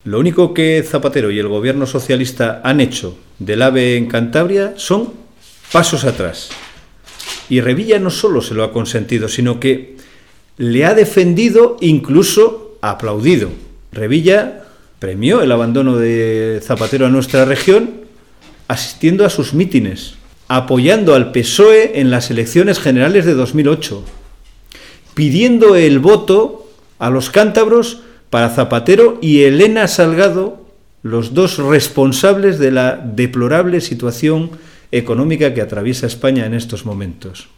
Lo único que Zapatero y el gobierno socialista han hecho del AVE en Cantabria son pasos atrás. Y Revilla no solo se lo ha consentido, sino que le ha defendido, incluso aplaudido. Revilla premió el abandono de Zapatero a nuestra región asistiendo a sus mítines, apoyando al PSOE en las elecciones generales de 2008, pidiendo el voto a los cántabros para Zapatero y Elena Salgado, los dos responsables de la deplorable situación económica que atraviesa España en estos momentos.